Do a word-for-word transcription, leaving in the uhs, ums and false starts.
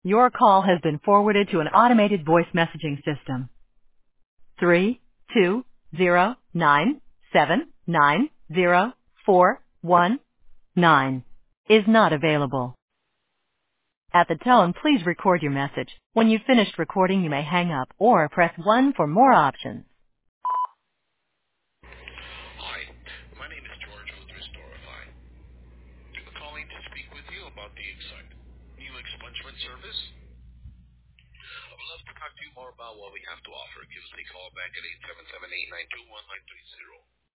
Your call has been forwarded to an automated voice messaging system. Three two zero nine seven nine zero four one nine is not available. At the tone, please record your message. When you've finished recording, you may hang up or press one for more options. Hi, my name is George with Restorify. I'm calling to speak with you about the Excite new expungement service. I would love to talk to you more about what we have to offer. Give us a call back at eight seven seven, eight nine two, one nine three zero.